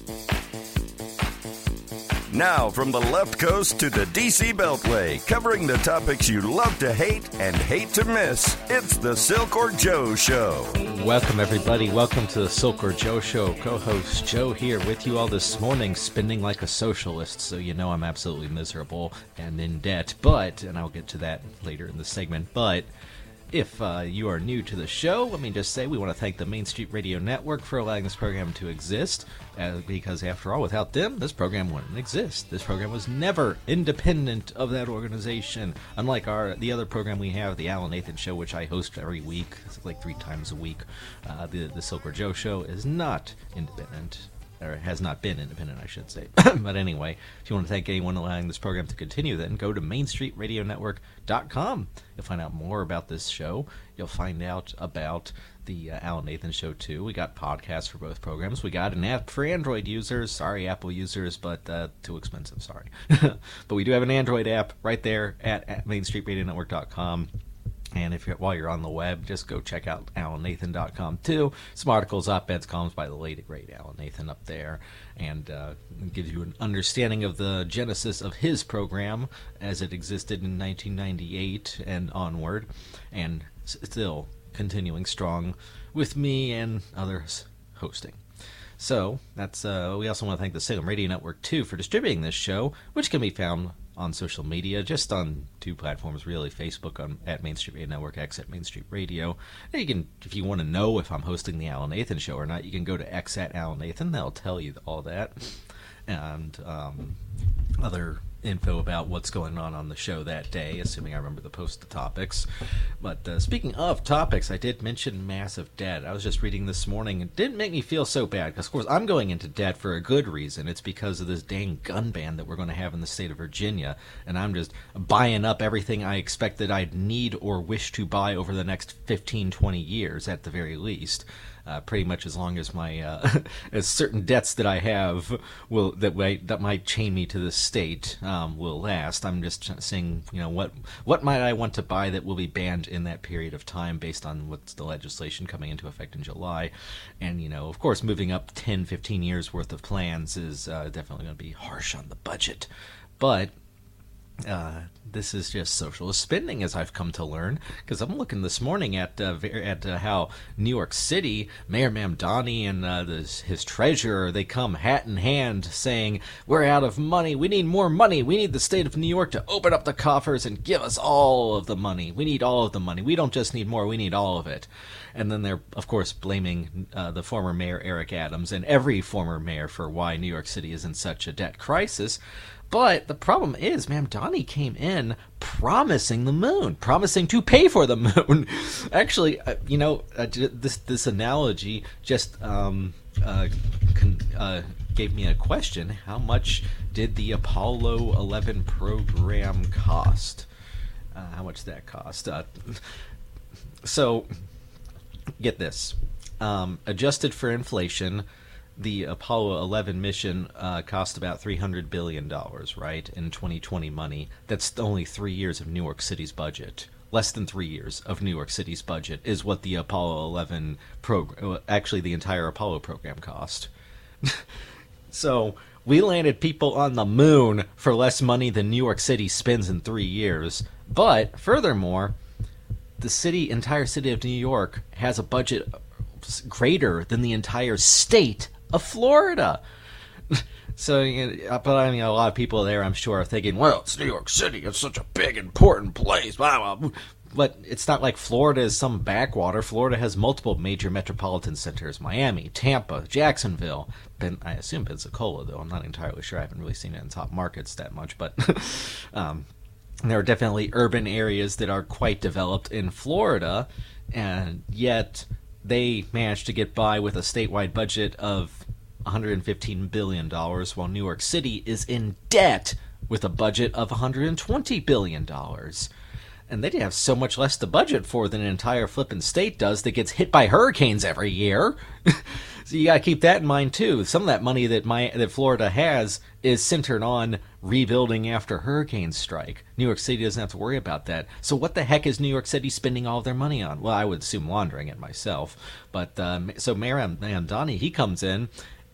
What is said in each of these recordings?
Now, from the left coast to the D.C. Beltway, covering the topics you love to hate and hate to miss, it's the Silk or Joe Show. Welcome, everybody. Welcome to the Silk or Joe Show. Co-host Joe here with you all this morning, spending like a socialist, so you know I'm absolutely miserable and in debt. But, and I'll get to that later in the segment, but if you are new to the show, let me just say we want to thank the Main Street Radio Network for allowing this program to exist, because after all, without them, this program wouldn't exist. This program was never independent of that organization, unlike the other program we have, the Alan Nathan Show, which I host every week, like 3 times a week. The Silk or Joe Show is not independent. Or has not been independent, I should say. But anyway, if you want to thank anyone allowing this program to continue, then go to MainStreetRadioNetwork.com. You'll find out more about this show. You'll find out about the Alan Nathan Show, too. We got podcasts for both programs. We got an app for Android users. Sorry, Apple users, but too expensive, sorry. But we do have an Android app right there at MainStreetRadioNetwork.com. And while you're on the web, just go check out AlanNathan.com too. Some articles, op-eds, columns by the late great Alan Nathan up there, and gives you an understanding of the genesis of his program as it existed in 1998 and onward, and still continuing strong with me and others hosting. So that's we also want to thank the Salem Radio Network too for distributing this show, which can be found on social media, just on 2 platforms really, Facebook at Main Street Radio Network, X at Main Street Radio. And you can, if you want to know if I'm hosting the Alan Nathan Show or not, you can go to X at Alan Nathan. That'll tell you all that. And other info about what's going on the show that day, assuming I remember to post the topics. But speaking of topics, I did mention massive debt. I was just reading this morning. It didn't make me feel so bad, because, of course, I'm going into debt for a good reason. It's because of this dang gun ban that we're going to have in the state of Virginia, and I'm just buying up everything I expected I'd need or wish to buy over the next 15, 20 years, at the very least. Pretty much as long as my as certain debts that I have that might chain me to this state will last. I'm just saying, what might I want to buy that will be banned in that period of time based on what's the legislation coming into effect in July. And, of course, moving up 10, 15 years worth of plans is definitely going to be harsh on the budget. But this is just socialist spending, as I've come to learn, because I'm looking this morning at how New York City Mayor Mamdani and his treasurer, they come hat in hand saying, we're out of money, we need more money, we need the state of New York to open up the coffers and give us all of the money, we need all of the money, we don't just need more, we need all of it. And then they're, of course, blaming the former mayor Eric Adams and every former mayor for why New York City is in such a debt crisis. But the problem is, Mamdani came in promising the moon, promising to pay for the moon. Actually, this analogy just gave me a question. How much did the Apollo 11 program cost? How much did that cost? So, get this. Adjusted for inflation, the Apollo 11 mission cost about $300 billion, right, in 2020 money. That's only 3 years of New York City's budget. Less than 3 years of New York City's budget is what the Apollo 11 program, actually the entire Apollo program cost. So we landed people on the moon for less money than New York City spends in 3 years. But furthermore, the entire city of New York has a budget greater than the entire state of Florida. So, but I mean, a lot of people there, I'm sure, are thinking, well, it's New York City, it's such a big, important place, blah, blah. But it's not like Florida is some backwater. Florida has multiple major metropolitan centers: Miami, Tampa, Jacksonville. I assume Pensacola, though. I'm not entirely sure. I haven't really seen it in top markets that much. But there are definitely urban areas that are quite developed in Florida, and yet they managed to get by with a statewide budget of $115 billion, while New York City is in debt with a budget of $120 billion. And they have so much less to budget for than an entire flippin' state does that gets hit by hurricanes every year. So you got to keep that in mind, too. Some of that money that Florida has is centered on rebuilding after hurricanes strike. New York City doesn't have to worry about that. So what the heck is New York City spending all of their money on? Well, I would assume laundering it myself. But so Mayor Mamdani, he comes in,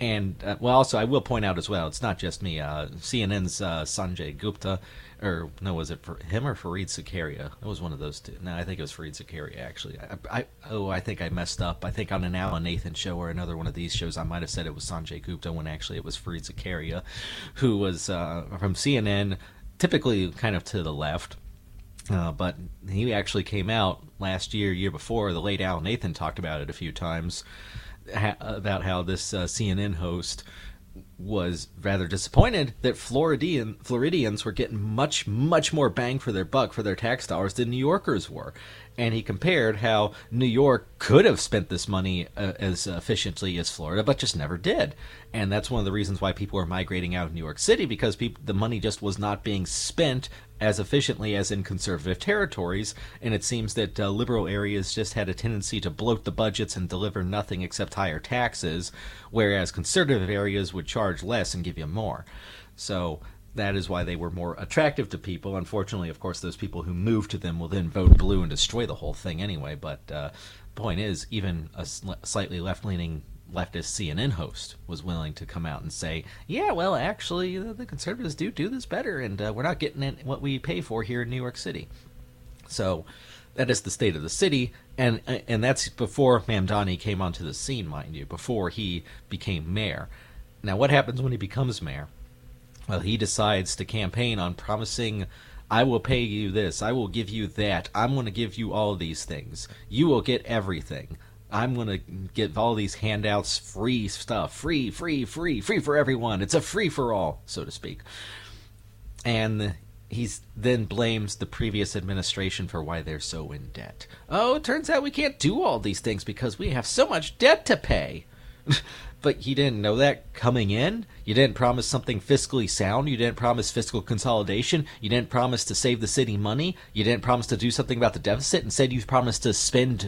And, well, also, I will point out as well, it's not just me. CNN's Sanjay Gupta, or, no, was it for him or Fareed Zakaria? It was one of those two. No, I think it was Fareed Zakaria, actually. I think I messed up. I think on an Alan Nathan show or another one of these shows, I might have said it was Sanjay Gupta when actually it was Fareed Zakaria, who was from CNN, typically kind of to the left. But he actually came out last year before. The late Alan Nathan talked about it a few times, about how this CNN host was rather disappointed that Floridians were getting much, much more bang for their buck for their tax dollars than New Yorkers were. And he compared how New York could have spent this money as efficiently as Florida, but just never did. And that's one of the reasons why people are migrating out of New York City, because the money just was not being spent as efficiently as in conservative territories. And it seems that liberal areas just had a tendency to bloat the budgets and deliver nothing except higher taxes, whereas conservative areas would charge less and give you more. So that is why they were more attractive to people. Unfortunately, of course, those people who move to them will then vote blue and destroy the whole thing anyway. But the point is, even a slightly left-leaning leftist CNN host was willing to come out and say, yeah, well, actually, the conservatives do this better, and we're not getting what we pay for here in New York City. So that is the state of the city, and that's before Mamdani came onto the scene, mind you, before he became mayor. Now, what happens when he becomes mayor? Well, he decides to campaign on promising, I will pay you this, I will give you that, I'm going to give you all these things, you will get everything, I'm going to give all these handouts, free stuff, free for everyone, it's a free-for-all, so to speak. And he then blames the previous administration for why they're so in debt. Oh, it turns out we can't do all these things because we have so much debt to pay. But you didn't know that coming in? You didn't promise something fiscally sound? You didn't promise fiscal consolidation? You didn't promise to save the city money? You didn't promise to do something about the deficit? Instead, you promised to spend.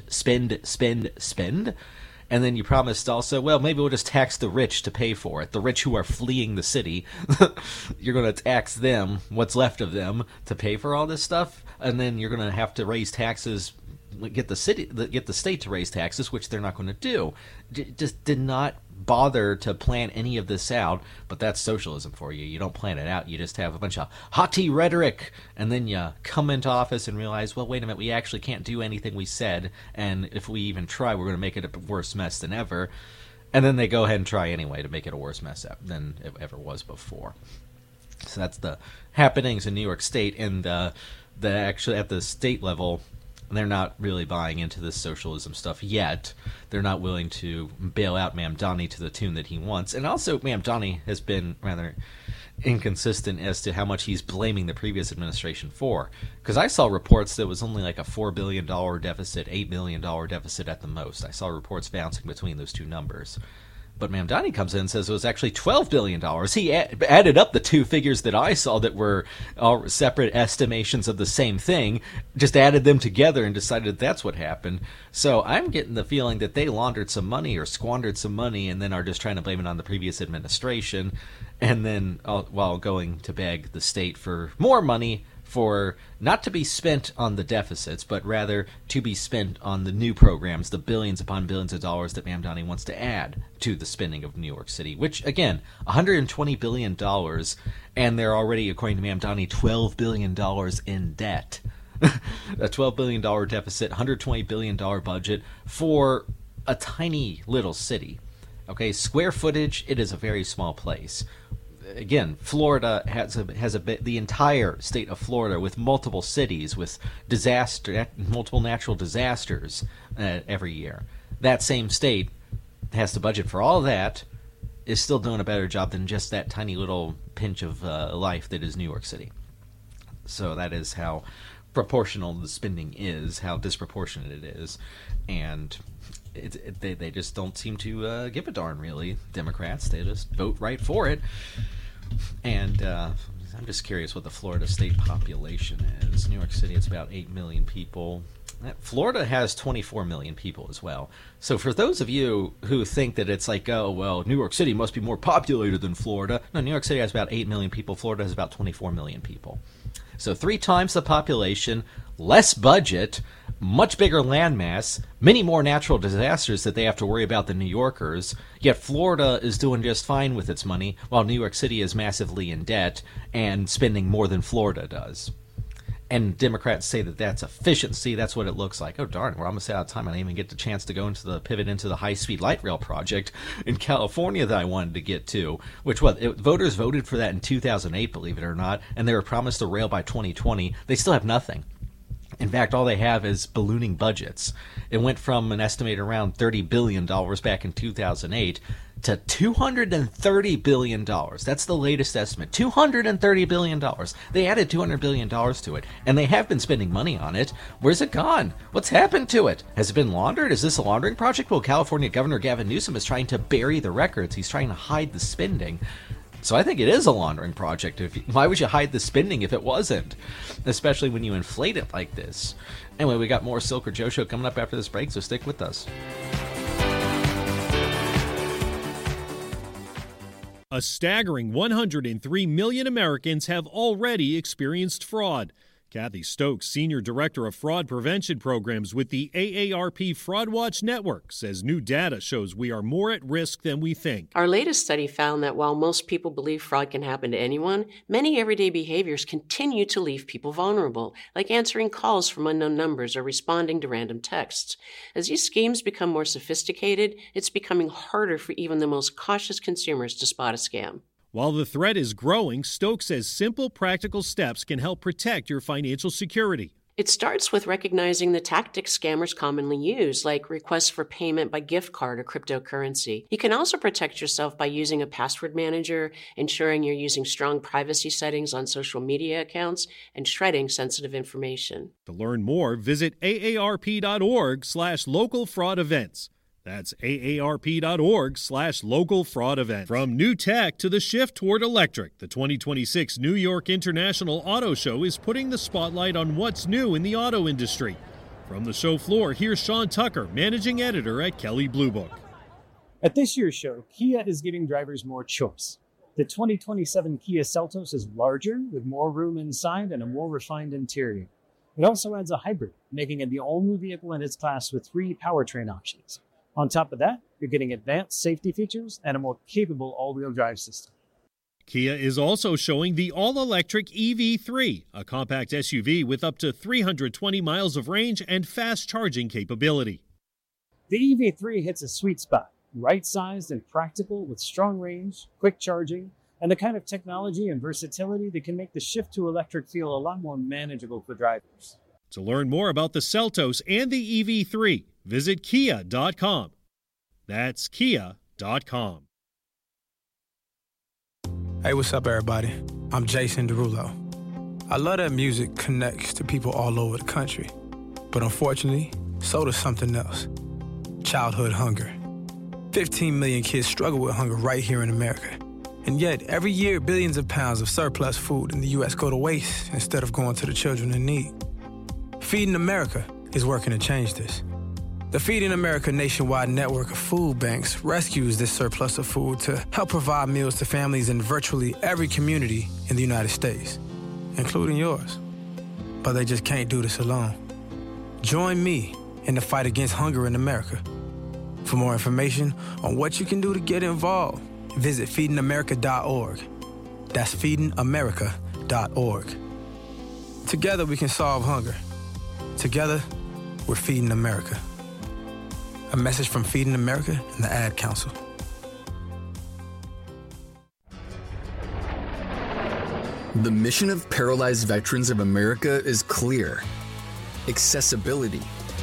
And then you promised also, well, maybe we'll just tax the rich to pay for it. The rich who are fleeing the city. You're going to tax them, what's left of them, to pay for all this stuff. And then you're going to have to raise taxes, get the state to raise taxes, which they're not going to do. Just did not bother to plan any of this out. But that's socialism for you. You don't plan it out. You just have a bunch of haughty rhetoric, and then you come into office and realize, well, wait a minute, we actually can't do anything we said, and if we even try, we're going to make it a worse mess than ever. And then they go ahead and try anyway to make it a worse mess than it ever was before. So that's the happenings in New York State, and actually at the state level, they're not really buying into this socialism stuff yet. They're not willing to bail out Mamdani to the tune that he wants. And also, Mamdani has been rather inconsistent as to how much he's blaming the previous administration for. Because I saw reports that it was only like a $4 billion deficit, $8 billion deficit at the most. I saw reports bouncing between those two numbers. But Mamdani comes in and says it was actually $12 billion. He added up the two figures that I saw that were all separate estimations of the same thing, just added them together and decided that's what happened. So I'm getting the feeling that they laundered some money or squandered some money and then are just trying to blame it on the previous administration, and then while going to beg the state for more money for not to be spent on the deficits, but rather to be spent on the new programs, the billions upon billions of dollars that Mamdani wants to add to the spending of New York City, which, again, $120 billion, and they're already, according to Mamdani, $12 billion in debt. A $12 billion deficit, $120 billion budget for a tiny little city. Okay, square footage, it is a very small place. Again, Florida has the entire state of Florida with multiple cities, with multiple natural disasters every year. That same state has the budget for all of that, is still doing a better job than just that tiny little pinch of life that is New York City. So that is how proportional the spending is, how disproportionate it is, and they just don't seem to give a darn, really. Democrats, they just vote right for it. And I'm just curious what the Florida state population is. New York City, it's about 8 million people. Florida has 24 million people as well. So for those of you who think that it's like, oh, well, New York City must be more populated than Florida. No, New York City has about 8 million people. Florida has about 24 million people. So 3 times the population, less budget, much bigger landmass, many more natural disasters that they have to worry about than New Yorkers. Yet Florida is doing just fine with its money, while New York City is massively in debt and spending more than Florida does. And Democrats say that that's efficiency. That's what it looks like. Oh, darn, we're almost out of time. I didn't even get the chance to go into the pivot into the high-speed light rail project in California that I wanted to get to, which voters voted for that in 2008, believe it or not, and they were promised a rail by 2020. They still have nothing. In fact, all they have is ballooning budgets. It went from an estimated around $30 billion back in 2008 to $230 billion. That's the latest estimate. $230 billion. They added $200 billion to it, and they have been spending money on it. Where's it gone? What's happened to it? Has it been laundered? Is this a laundering project? Well, California Governor Gavin Newsom is trying to bury the records. He's trying to hide the spending. So I think it is a laundering project. Why would you hide the spending if it wasn't? Especially when you inflate it like this. Anyway, we got more Silk or Joe Show coming up after this break, so stick with us. A staggering 103 million Americans have already experienced fraud. Kathy Stokes, Senior Director of Fraud Prevention Programs with the AARP Fraud Watch Network, says new data shows we are more at risk than we think. Our latest study found that while most people believe fraud can happen to anyone, many everyday behaviors continue to leave people vulnerable, like answering calls from unknown numbers or responding to random texts. As these schemes become more sophisticated, it's becoming harder for even the most cautious consumers to spot a scam. While the threat is growing, Stokes says simple, practical steps can help protect your financial security. It starts with recognizing the tactics scammers commonly use, like requests for payment by gift card or cryptocurrency. You can also protect yourself by using a password manager, ensuring you're using strong privacy settings on social media accounts, and shredding sensitive information. To learn more, visit aarp.org/local fraud events. That's aarp.org/local fraud event. From new tech to the shift toward electric, the 2026 New York International Auto Show is putting the spotlight on what's new in the auto industry. From the show floor, here's Sean Tucker, managing editor at Kelley Blue Book. At this year's show, Kia is giving drivers more choice. The 2027 Kia Seltos is larger, with more room inside and a more refined interior. It also adds a hybrid, making it the only vehicle in its class with 3 powertrain options. On top of that, you're getting advanced safety features and a more capable all-wheel drive system. Kia is also showing the all-electric EV3, a compact SUV with up to 320 miles of range and fast charging capability. The EV3 hits a sweet spot, right-sized and practical with strong range, quick charging, and the kind of technology and versatility that can make the shift to electric feel a lot more manageable for drivers. To learn more about the Seltos and the EV3, visit kia.com. That's kia.com. Hey, what's up, everybody? I'm Jason Derulo. I love that music connects to people all over the country. But unfortunately, so does something else. Childhood hunger. 15 million kids struggle with hunger right here in America. And yet, every year, billions of pounds of surplus food in the U.S. go to waste instead of going to the children in need. Feeding America is working to change this. The Feeding America nationwide network of food banks rescues this surplus of food to help provide meals to families in virtually every community in the United States, including yours. But they just can't do this alone. Join me in the fight against hunger in America. For more information on what you can do to get involved, visit feedingamerica.org. That's feedingamerica.org. Together we can solve hunger. Together, we're Feeding America. A message from Feeding America and the Ad Council. The mission of Paralyzed Veterans of America is clear: accessibility.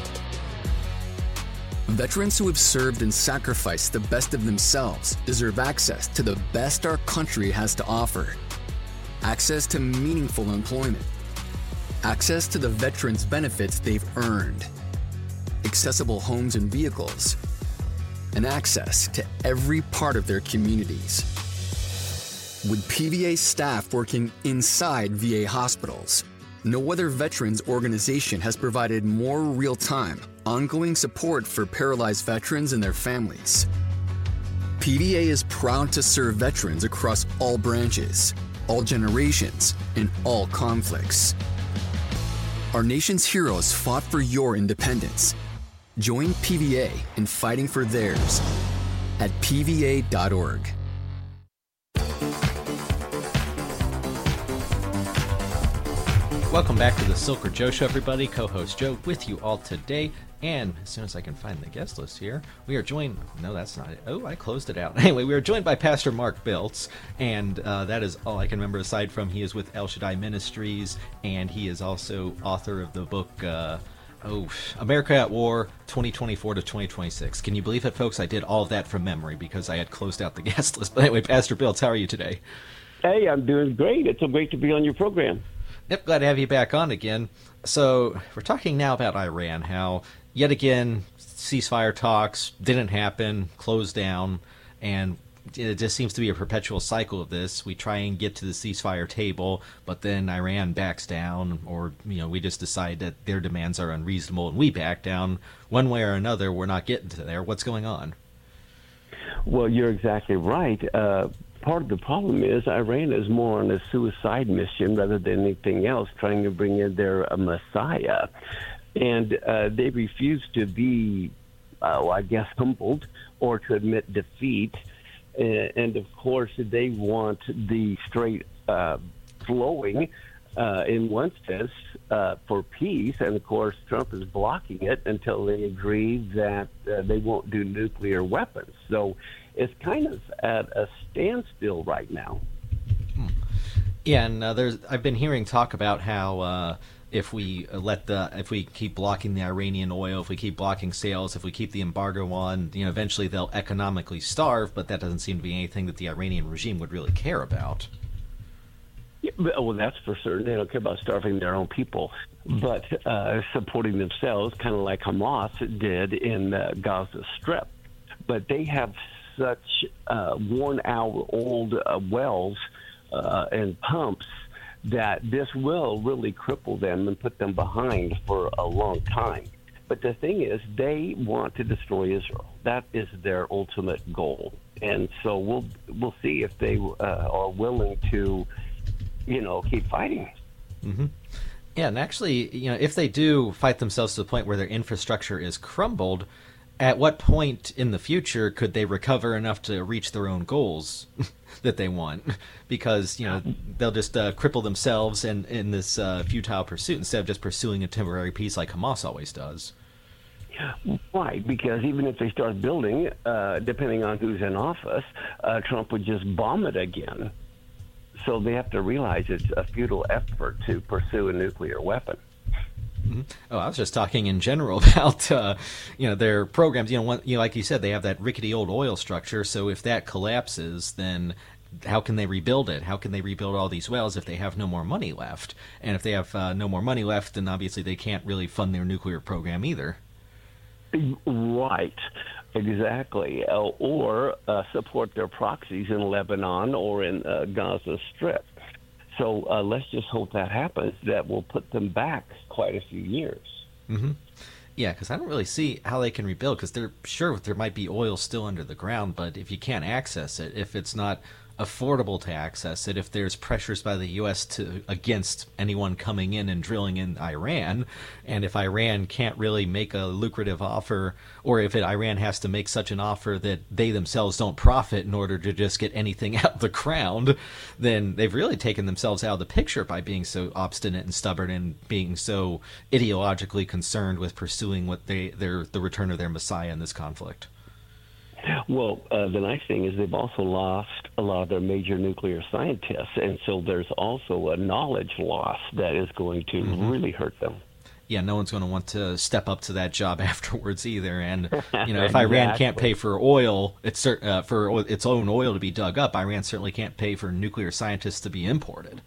Veterans who have served and sacrificed the best of themselves deserve access to the best our country has to offer. Access to meaningful employment. Access to the veterans' benefits they've earned. Accessible homes and vehicles. And access to every part of their communities. With PVA staff working inside VA hospitals, No other veterans organization has provided more real-time, ongoing support for paralyzed veterans and their families. PVA is proud to serve veterans across all branches, all generations, and all conflicts. Our nation's heroes fought for your independence. Join PVA in fighting for theirs at pva.org. Welcome back to the Silk Joe Show, everybody. Co-host Joe with you all today. And as soon as I can find the guest list here, we are joined... No, that's not it. Oh, I closed it out. Anyway, we are joined by Pastor Mark Biltz, and that is all I can remember aside from he is with El Shaddai Ministries, and he is also author of the book... America at War, 2024 to 2026. Can you believe it, folks? I did all of that from memory because I had closed out the guest list. But anyway, Pastor Biltz, how are you today? Hey, I'm doing great. It's so great to be on your program. Yep, glad to have you back on again. So we're talking now about Iran, how yet again ceasefire talks didn't happen, closed down, and it just seems to be a perpetual cycle of this. We try and get to the ceasefire table, but then Iran backs down, or we just decide that their demands are unreasonable and we back down. One way or another, we're not getting to there. What's going on? Well, you're exactly right. Part of the problem is Iran is more on a suicide mission rather than anything else, trying to bring in their Messiah. And they refuse to be, humbled or to admit defeat. And of course, they want the straight flowing, in one sense, for peace. And of course, Trump is blocking it until they agree that they won't do nuclear weapons. So it's kind of at a standstill right now. Yeah, and I've been hearing talk about how if we keep blocking the Iranian oil, if we keep blocking sales, if we keep the embargo on, eventually they'll economically starve. But that doesn't seem to be anything that the Iranian regime would really care about. Yeah, well, that's for certain. They don't care about starving their own people, but supporting themselves, kind of like Hamas did in Gaza Strip. But they have such worn-out-old wells and pumps that this will really cripple them and put them behind for a long time. But the thing is, they want to destroy Israel. That is their ultimate goal. And so we'll see if they are willing to, keep fighting. Mm-hmm. Yeah, and actually, if they do fight themselves to the point where their infrastructure is crumbled, at what point in the future could they recover enough to reach their own goals that they want? Because, they'll just cripple themselves in this futile pursuit instead of just pursuing a temporary peace like Hamas always does. Right, because even if they start building, depending on who's in office, Trump would just bomb it again. So they have to realize it's a futile effort to pursue a nuclear weapon. Mm-hmm. Oh, I was just talking in general about their programs. Like you said, they have that rickety old oil structure. So if that collapses, then how can they rebuild it? How can they rebuild all these wells if they have no more money left? And if they have no more money left, then obviously they can't really fund their nuclear program either. Right, exactly. Or support their proxies in Lebanon or in Gaza Strip. So let's just hope that happens. That will put them back quite a few years. Mm-hmm. Yeah, because I don't really see how they can rebuild, because they're sure there might be oil still under the ground, but if you can't access it, if it's not affordable to access it, if there's pressures by the U.S. against anyone coming in and drilling in Iran, and if Iran can't really make a lucrative offer, or if Iran has to make such an offer that they themselves don't profit in order to just get anything out of the ground, then they've really taken themselves out of the picture by being so obstinate and stubborn and being so ideologically concerned with pursuing the return of their Messiah in this conflict. Well, the nice thing is they've also lost a lot of their major nuclear scientists, and so there's also a knowledge loss that is going to really hurt them. Yeah, no one's going to want to step up to that job afterwards either. And if Iran can't pay for oil, for its own oil to be dug up, Iran certainly can't pay for nuclear scientists to be imported.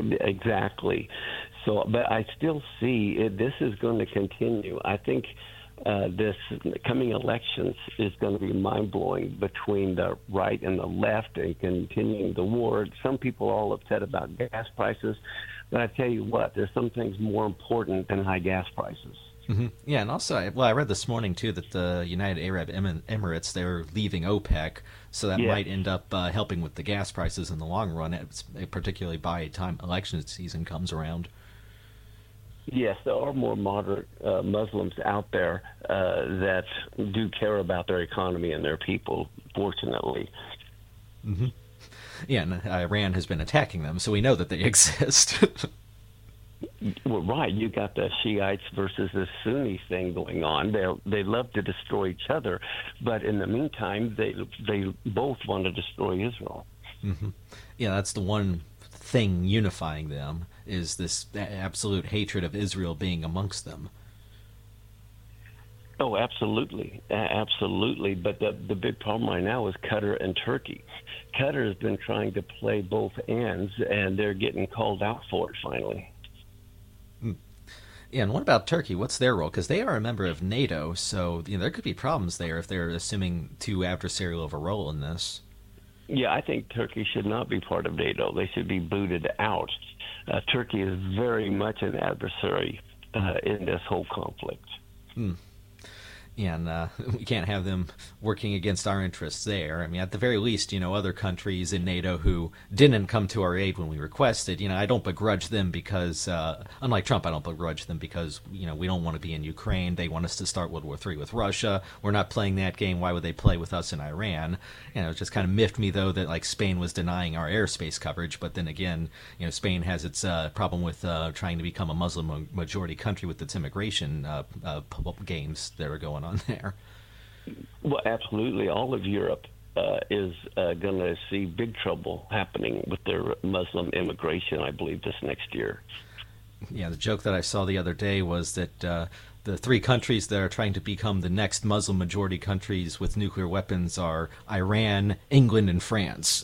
Exactly. So, but I still see this is going to continue. I think this coming elections is going to be mind-blowing between the right and the left and continuing the war. Some people are all upset about gas prices, but I tell you what, there's some things more important than high gas prices. Mm-hmm. Yeah, and also, I read this morning, too, that the United Arab Emirates, they're leaving OPEC, so that might end up helping with the gas prices in the long run, particularly by the time election season comes around. Yes, there are more moderate Muslims out there that do care about their economy and their people, fortunately. Mm-hmm. Yeah, and Iran has been attacking them, so we know that they exist. Well, right. You got the Shiites versus the Sunnis thing going on. They love to destroy each other, but in the meantime, they both want to destroy Israel. Mm-hmm. Yeah, that's the one thing unifying them, is this absolute hatred of Israel being amongst them. Oh, absolutely. Absolutely. But the big problem right now is Qatar and Turkey. Qatar has been trying to play both ends, and they're getting called out for it finally. Yeah, and what about Turkey? What's their role? Because they are a member of NATO, so there could be problems there if they're assuming too adversarial of a role in this. Yeah, I think Turkey should not be part of NATO. They should be booted out. Turkey is very much an adversary in this whole conflict. Yeah, and we can't have them working against our interests there. I mean, at the very least, other countries in NATO who didn't come to our aid when we requested, I don't begrudge them because, unlike Trump, I don't begrudge them because, we don't want to be in Ukraine. They want us to start World War III with Russia. We're not playing that game. Why would they play with us in Iran? It just kind of miffed me, though, that, Spain was denying our airspace coverage. But then again, Spain has its problem with trying to become a Muslim-majority country with its immigration games that are going on there. Well, absolutely. All of Europe is going to see big trouble happening with their Muslim immigration, I believe, this next year. Yeah, the joke that I saw the other day was that the three countries that are trying to become the next Muslim-majority countries with nuclear weapons are Iran, England, and France.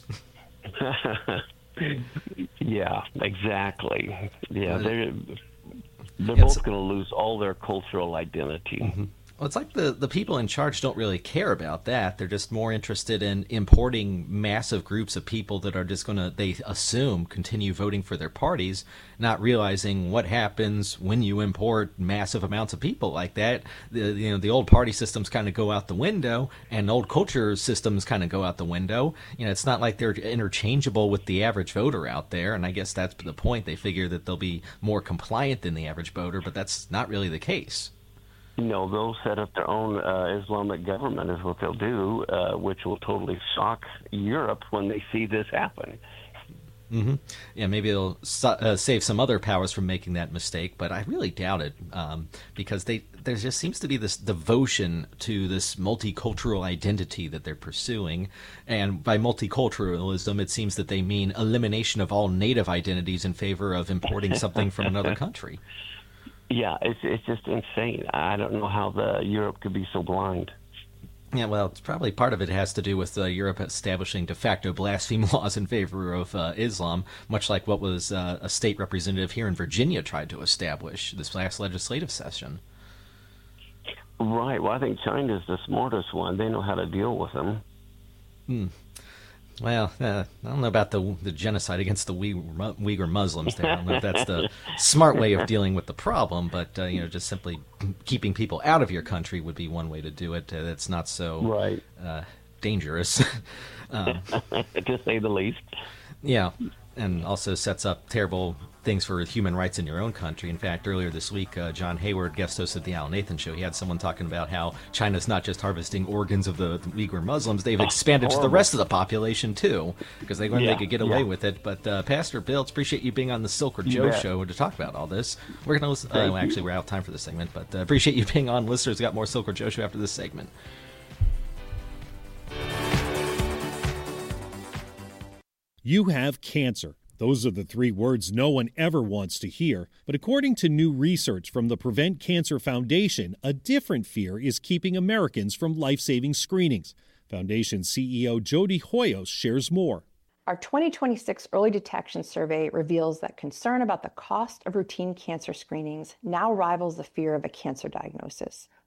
Yeah, exactly. Yeah, they're both going to lose all their cultural identity. Mm-hmm. Well, it's like the people in charge don't really care about that. They're just more interested in importing massive groups of people that are just going to, they assume, continue voting for their parties, not realizing what happens when you import massive amounts of people like that. The old party systems kind of go out the window, and old culture systems kind of go out the window. It's not like they're interchangeable with the average voter out there, and I guess that's the point. They figure that they'll be more compliant than the average voter, but that's not really the case. They'll set up their own Islamic government is what they'll do, which will totally shock Europe when they see this happen. Mm-hmm. Yeah, maybe it'll save some other powers from making that mistake, but I really doubt it because there just seems to be this devotion to this multicultural identity that they're pursuing. And by multiculturalism, it seems that they mean elimination of all native identities in favor of importing something from another country. Yeah, it's just insane. I don't know how Europe could be so blind. Yeah, well, it's probably part of it has to do with Europe establishing de facto blasphemy laws in favor of Islam, much like what was a state representative here in Virginia tried to establish this last legislative session. Right. Well, I think China's the smartest one. They know how to deal with them. Well, I don't know about the genocide against the Uyghur Muslims there. I don't know if that's the smart way of dealing with the problem, but just simply keeping people out of your country would be one way to do it. That's not so dangerous. To say the least. Yeah, and also sets up terrible things for human rights in your own country. In fact, earlier this week, John Hayward, guest host of the Al Nathan Show, he had someone talking about how China's not just harvesting organs of the Uyghur Muslims, they've expanded to the rest of the population, too, because they could get away with it. But Pastor Bill, it's appreciate you being on the Silk or Joe Show to talk about all this. We're going to actually, we're out of time for this segment, but appreciate you being on. Listeners got more Silk or Joe Show after this segment. You have cancer. Those are the three words no one ever wants to hear. But according to new research from the Prevent Cancer Foundation, a different fear is keeping Americans from life-saving screenings. Foundation CEO Jody Hoyos shares more. Our 2026 Early Detection Survey reveals that concern about the cost of routine cancer screenings now rivals the fear of a cancer diagnosis.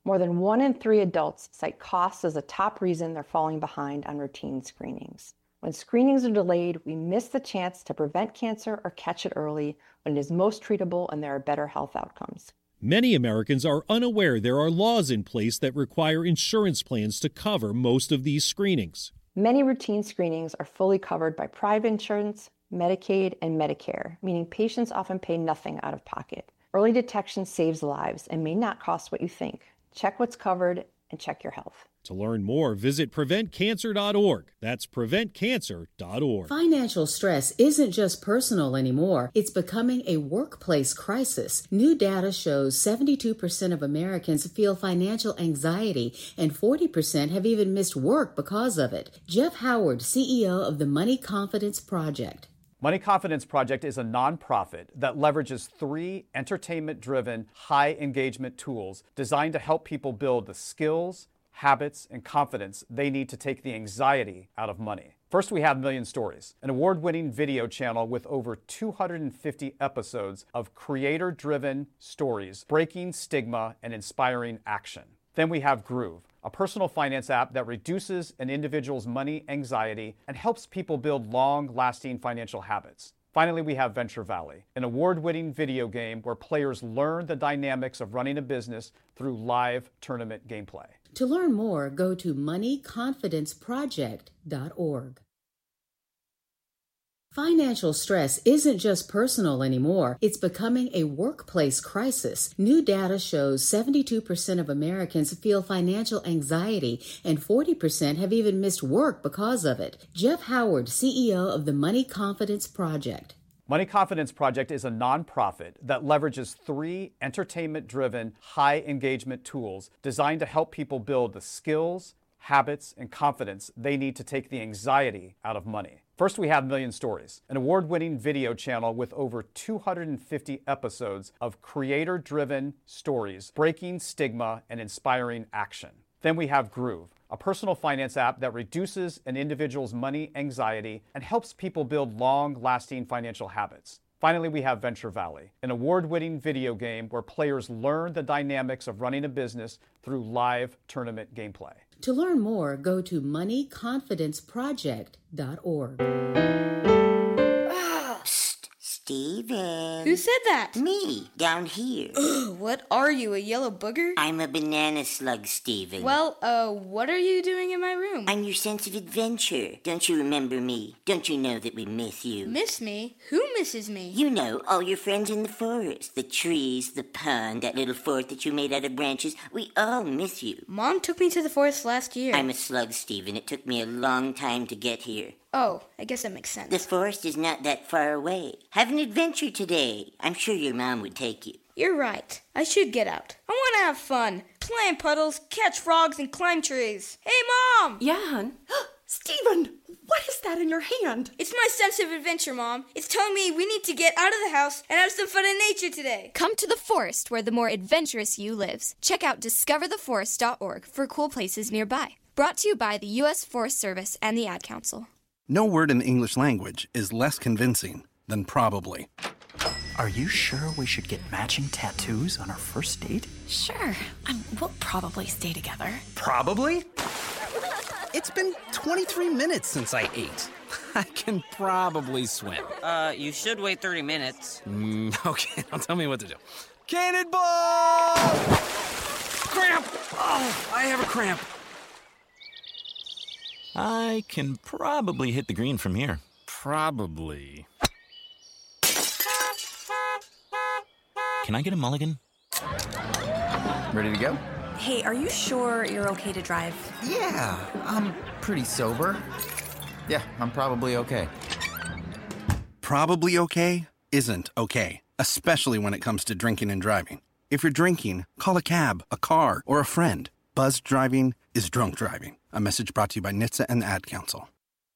More than 1 in 3 adults cite costs as a top reason they're falling behind on routine screenings. When screenings are delayed, we miss the chance to prevent cancer or catch it early when it is most treatable and there are better health outcomes. Many Americans are unaware there are laws in place that require insurance plans to cover most of these screenings. Many routine screenings are fully covered by private insurance, Medicaid, and Medicare, meaning patients often pay nothing out of pocket. Early detection saves lives and may not cost what you think. Check what's covered and check your health. To learn more, visit PreventCancer.org. That's PreventCancer.org. Financial stress isn't just personal anymore. It's becoming a workplace crisis. New data shows 72% of Americans feel financial anxiety, and 40% have even missed work because of it. Jeff Howard, CEO of the Money Confidence Project. Money Confidence Project is a nonprofit that leverages 3 entertainment-driven, high-engagement tools designed to help people build the skills, habits, and confidence they need to take the anxiety out of money. First, we have Million Stories, an award-winning video channel with over 250 episodes of creator-driven stories, breaking stigma and inspiring action. Then we have Groove, a personal finance app that reduces an individual's money anxiety and helps people build long-lasting financial habits. Finally, we have Venture Valley, an award-winning video game where players learn the dynamics of running a business through live tournament gameplay. To learn more, go to moneyconfidenceproject.org. Financial stress isn't just personal anymore. It's becoming a workplace crisis. New data shows 72% of Americans feel financial anxiety, and 40% have even missed work because of it. Jeff Howard, CEO of the Money Confidence Project. Money Confidence Project is a nonprofit that leverages 3 entertainment-driven, high-engagement tools designed to help people build the skills, habits, and confidence they need to take the anxiety out of money. First, we have Million Stories, an award-winning video channel with over 250 episodes of creator-driven stories, breaking stigma and inspiring action. Then we have Groove, a personal finance app that reduces an individual's money anxiety and helps people build long-lasting financial habits. Finally, we have Venture Valley, an award-winning video game where players learn the dynamics of running a business through live tournament gameplay. To learn more, go to moneyconfidenceproject.org. Steven. Who said that? Me, down here. What are you, a yellow booger? I'm a banana slug, Steven. Well, what are you doing in my room? I'm your sense of adventure. Don't you remember me? Don't you know that we miss you? Miss me? Who misses me? You know, all your friends in the forest. The trees, the pond, that little fort that you made out of branches. We all miss you. Mom took me to the forest last year. I'm a slug, Steven. It took me a long time to get here. Oh, I guess that makes sense. The forest is not that far away. Have an adventure today. I'm sure your mom would take you. You're right. I should get out. I want to have fun. Play in puddles, catch frogs, and climb trees. Hey, Mom! Yeah, hon? Steven, what is that in your hand? It's my sense of adventure, Mom. It's telling me we need to get out of the house and have some fun in nature today. Come to the forest where the more adventurous you lives. Check out discovertheforest.org for cool places nearby. Brought to you by the U.S. Forest Service and the Ad Council. No word in the English language is less convincing than probably. Are you sure we should get matching tattoos on our first date? Sure. We'll probably stay together. Probably? It's been 23 minutes since I ate. I can probably swim. You should wait 30 minutes. Okay, now tell me what to do. Cannonball! Cramp! Oh, I have a cramp. I can probably hit the green from here. Probably. Can I get a mulligan? Ready to go? Hey, are you sure you're okay to drive? Yeah, I'm pretty sober. Yeah, I'm probably okay. Probably okay isn't okay, especially when it comes to drinking and driving. If you're drinking, call a cab, a car, or a friend. Buzzed driving is drunk driving. A message brought to you by NHTSA and the Ad Council.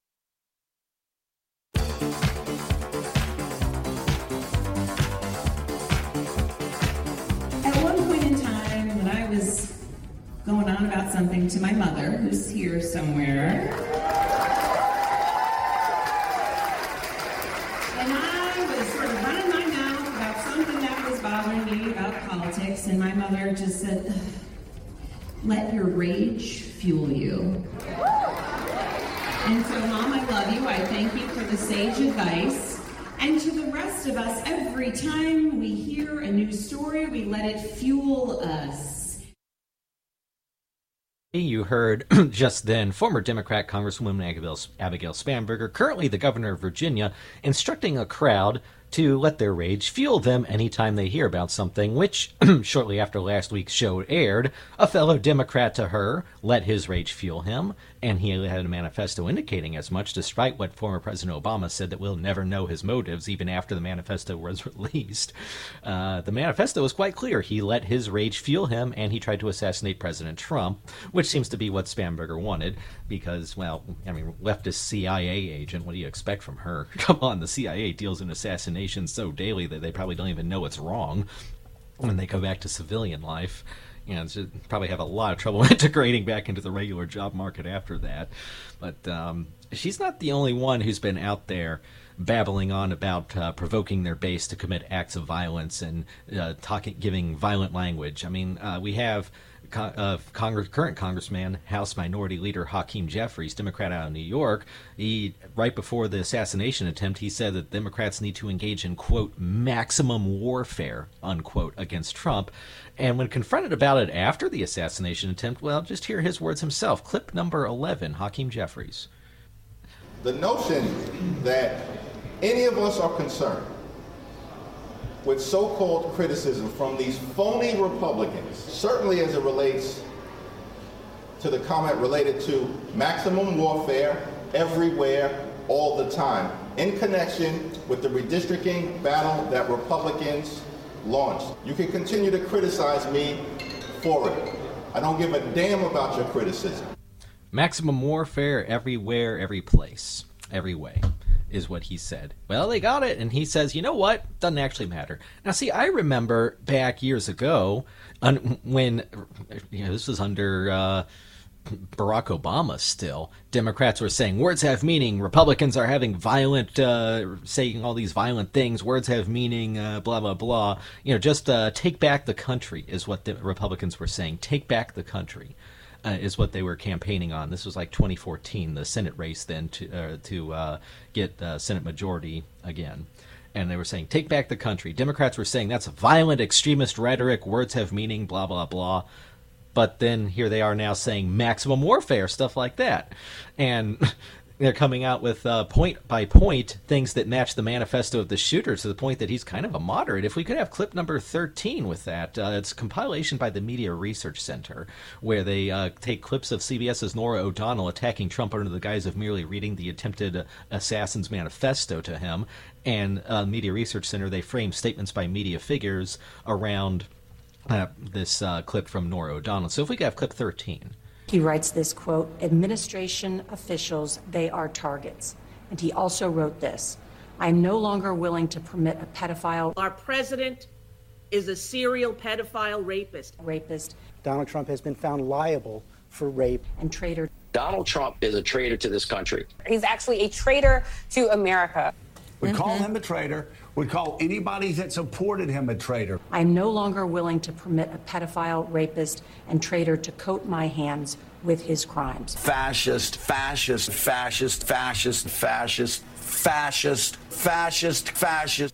At one point in time, when I was going on about something to my mother, who's here somewhere, and I was sort of running my mouth about something that was bothering me about politics, and my mother just said, let your rage fuel you. And so, Mom, I love you. I thank you for the sage advice. And to the rest of us, every time we hear a new story, we let it fuel us. You heard just then former Democrat Congresswoman Abigail Spanberger, currently the governor of Virginia, instructing a crowd to let their rage fuel them anytime they hear about something, which, shortly after last week's show aired, a fellow Democrat to her let his rage fuel him, and he had a manifesto indicating as much, despite what former President Obama said that we'll never know his motives, even after the manifesto was released. The manifesto was quite clear. He let his rage fuel him, and he tried to assassinate President Trump, which seems to be what Spanberger wanted, because, well, I mean, leftist CIA agent, what do you expect from her? Come on, the CIA deals in assassination so daily that they probably don't even know it's wrong when they go back to civilian life, and should probably have a lot of trouble integrating back into the regular job market after that. But she's not the only one who's been out there babbling on about provoking their base to commit acts of violence and giving violent language. I mean, we have current Congressman, House Minority Leader Hakeem Jeffries, Democrat out of New York. He, right before the assassination attempt, he said that Democrats need to engage in, quote, maximum warfare, unquote, against Trump. And when confronted about it after the assassination attempt, well, just hear his words himself. Clip number 11, Hakeem Jeffries. The notion that any of us are concerned with so-called criticism from these phony Republicans, certainly as it relates to the comment related to maximum warfare everywhere, all the time, in connection with the redistricting battle that Republicans launched. You can continue to criticize me for it. I don't give a damn about your criticism. Maximum warfare everywhere, every place, every way, is what he said. Well, they got it, and he says, you know what? Doesn't actually matter. Now, see, I remember back years ago when, this was under Barack Obama still, Democrats were saying, words have meaning, Republicans are having violent, saying all these violent things, words have meaning, blah, blah, blah. Just take back the country is what the Republicans were saying. Take back the country. Is what they were campaigning on. This was like 2014, the Senate race then to get Senate majority again. And they were saying, take back the country. Democrats were saying that's violent extremist rhetoric, words have meaning, blah, blah, blah. But then here they are now saying maximum warfare, stuff like that. And they're coming out with point by point things that match the manifesto of the shooter to the point that he's kind of a moderate. If we could have clip number 13 with that. It's a compilation by the Media Research Center where they take clips of CBS's Norah O'Donnell attacking Trump under the guise of merely reading the attempted assassin's manifesto to him. And Media Research Center, they frame statements by media figures around this clip from Norah O'Donnell. So if we could have clip 13. He writes this, quote, administration officials, they are targets. And he also wrote this, I am no longer willing to permit a pedophile. Our president is a serial pedophile rapist. Donald Trump has been found liable for rape. And traitor. Donald Trump is a traitor to this country. He's actually a traitor to America. We call him a traitor. We call anybody that supported him a traitor. I am no longer willing to permit a pedophile, rapist, and traitor to coat my hands with his crimes. Fascist, fascist, fascist, fascist, fascist, fascist, fascist, fascist.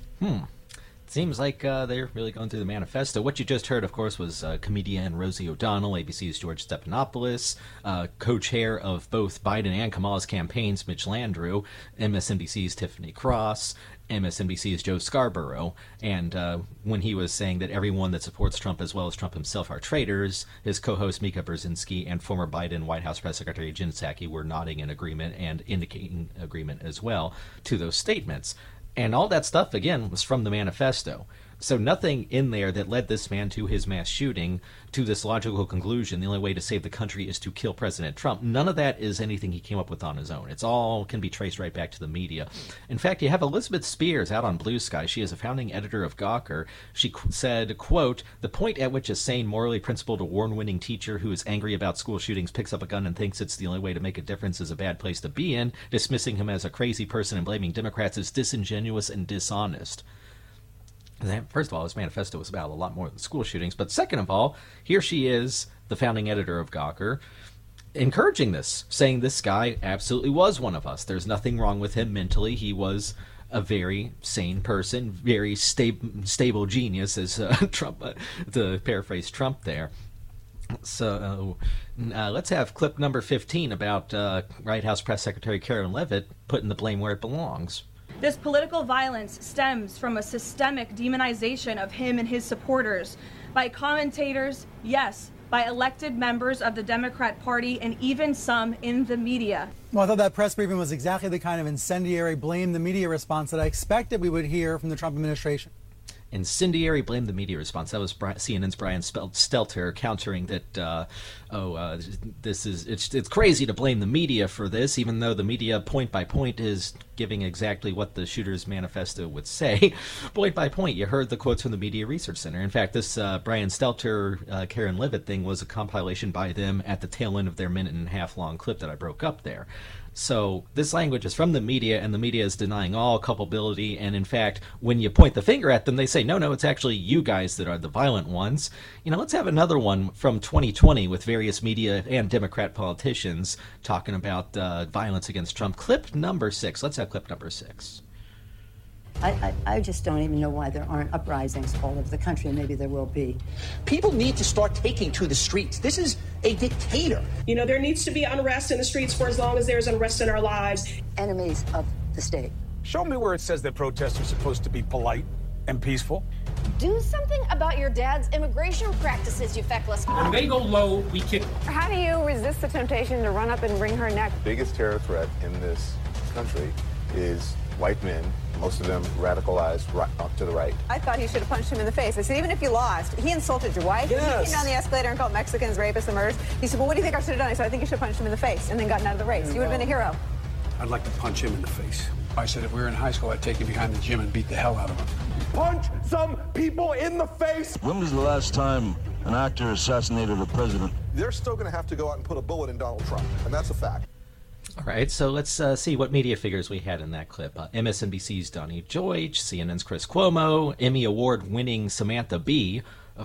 Seems like they're really going through the manifesto. What you just heard, of course, was comedian Rosie O'Donnell, ABC's George Stephanopoulos, co-chair of both Biden and Kamala's campaigns, Mitch Landrieu, MSNBC's Tiffany Cross, MSNBC's Joe Scarborough, and when he was saying that everyone that supports Trump as well as Trump himself are traitors, his co-host Mika Brzezinski and former Biden White House Press Secretary Jen Psaki were nodding in agreement and indicating agreement as well to those statements. And all that stuff, again, was from the manifesto. So nothing in there that led this man to his mass shooting to this logical conclusion, the only way to save the country is to kill President Trump. None of that is anything he came up with on his own. It's all can be traced right back to the media. In fact, you have Elizabeth Spears out on Blue Sky. She is a founding editor of Gawker. She said, quote, the point at which a sane, morally principled, award-winning teacher who is angry about school shootings picks up a gun and thinks it's the only way to make a difference is a bad place to be in, dismissing him as a crazy person and blaming Democrats is disingenuous and dishonest. First of all, his manifesto was about a lot more than school shootings. But second of all, here she is, the founding editor of Gawker, encouraging this, saying this guy absolutely was one of us. There's nothing wrong with him mentally. He was a very sane person, very stable genius, as Trump, to paraphrase Trump there. So let's have clip number 15 about White House Press Secretary Karen Leavitt putting the blame where it belongs. This political violence stems from a systemic demonization of him and his supporters by commentators, yes, by elected members of the Democrat Party, and even some in the media. Well, I thought that press briefing was exactly the kind of incendiary blame the media response that I expected we would hear from the Trump administration. Incendiary blame the media response. That was CNN's Brian Stelter countering that, it's crazy to blame the media for this, even though the media point by point is giving exactly what the shooter's manifesto would say. Point by point, you heard the quotes from the Media Research Center. In fact, this Brian Stelter, Karen Leavitt thing was a compilation by them at the tail end of their minute-and-a-half long clip that I broke up there. So this language is from the media, and the media is denying all culpability. And in fact, when you point the finger at them, they say, no, it's actually you guys that are the violent ones. Let's have another one from 2020 with various media and Democrat politicians talking about violence against Trump. Clip number 6. Let's have clip number 6. I just don't even know why there aren't uprisings all over the country, and maybe there will be. People need to start taking to the streets. This is a dictator. There needs to be unrest in the streets for as long as there's unrest in our lives. Enemies of the state. Show me where it says that protests are supposed to be polite and peaceful. Do something about your dad's immigration practices, you feckless. When they go low, we kick. How do you resist the temptation to run up and wring her neck? The biggest terror threat in this country is white men, most of them radicalized right up to the right. I thought he should have punched him in the face. I said, even if you lost, he insulted your wife. Yes. He came down the escalator and called Mexicans rapists and murderers. He said, well, what do you think I should have done? I said, I think you should have punched him in the face and then gotten out of the race. You would have been a hero. I'd like to punch him in the face. I said if we were in high school, I'd take him behind the gym and beat the hell out of him. Punch some people in the face! When was the last time an actor assassinated a president? They're still going to have to go out and put a bullet in Donald Trump, and that's a fact. All right, so let's see what media figures we had in that clip. MSNBC's Donnie Deutsch, CNN's Chris Cuomo, Emmy Award-winning Samantha Bee,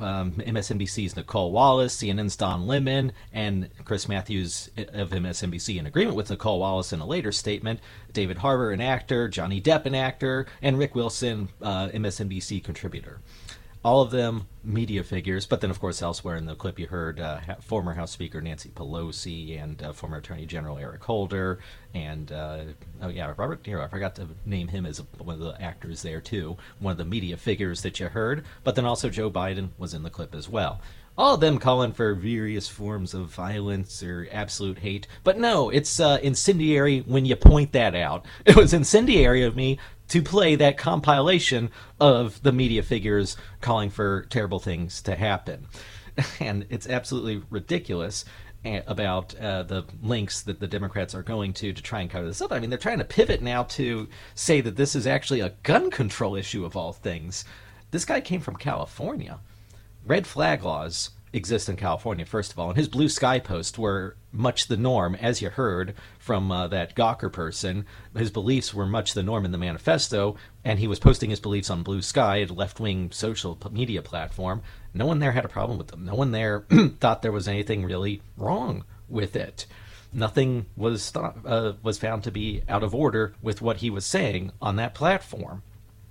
MSNBC's Nicole Wallace, CNN's Don Lemon, and Chris Matthews of MSNBC in agreement with Nicole Wallace in a later statement, David Harbour, an actor, Johnny Depp, an actor, and Rick Wilson, MSNBC contributor. All of them media figures, but then, of course, elsewhere in the clip you heard former House Speaker Nancy Pelosi and former Attorney General Eric Holder and, Robert De Niro. I forgot to name him as one of the actors there, too, one of the media figures that you heard. But then also Joe Biden was in the clip as well. All of them calling for various forms of violence or absolute hate. But no, it's incendiary when you point that out. It was incendiary of me to play that compilation of the media figures calling for terrible things to happen. And it's absolutely ridiculous about the links that the Democrats are going to try and cover this up. I mean, they're trying to pivot now to say that this is actually a gun control issue of all things. This guy came from California. Red flag laws exist in California, first of all, and his blue sky posts were much the norm, as you heard from that Gawker person. His beliefs were much the norm in the manifesto, and he was posting his beliefs on Blue Sky, a left-wing social media platform. No one there had a problem with them. No one there thought there was anything really wrong with it. Nothing was found to be out of order with what he was saying on that platform.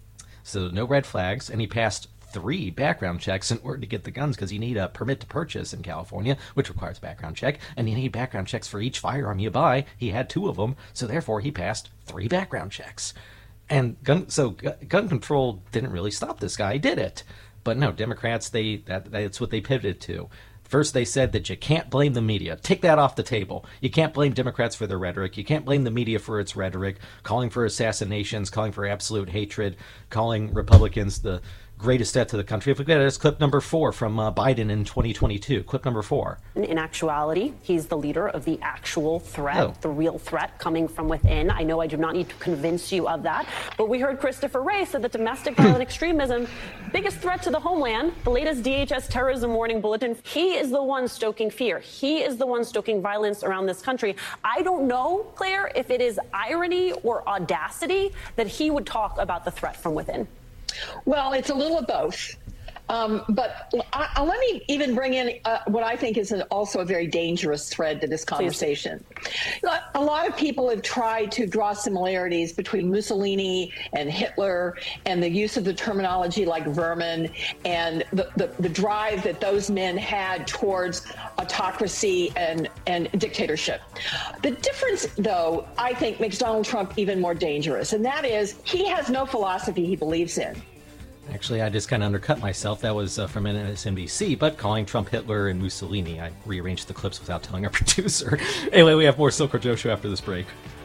So no red flags, and he passed 3 background checks in order to get the guns, because you need a permit to purchase in California, which requires background check, and you need background checks for each firearm you buy. He had 2 of them, so therefore he passed 3 background checks. And gun control didn't really stop this guy. He did it. But no, Democrats, that's what they pivoted to. First, they said that you can't blame the media. Take that off the table. You can't blame Democrats for their rhetoric. You can't blame the media for its rhetoric, calling for assassinations, calling for absolute hatred, calling Republicans the greatest threat to the country. If we get this clip number 4 from Biden in 2022. Clip number 4. In actuality, he's the leader of the actual threat, the real threat coming from within. I know I do not need to convince you of that, but we heard Christopher Wray said that domestic violent extremism, biggest threat to the homeland, the latest DHS terrorism warning bulletin, he is the one stoking fear. He is the one stoking violence around this country. I don't know, Claire, if it is irony or audacity that he would talk about the threat from within. Well, it's a little of both. But let me even bring in what I think is also a very dangerous thread to this conversation. A lot of people have tried to draw similarities between Mussolini and Hitler and the use of the terminology like vermin and the drive that those men had towards autocracy and dictatorship. The difference, though, I think makes Donald Trump even more dangerous, and that is he has no philosophy he believes in. Actually, I just kind of undercut myself. That was from MSNBC, but calling Trump Hitler and Mussolini. I rearranged the clips without telling our producer. Anyway, we have more Silk Joe Show after this break.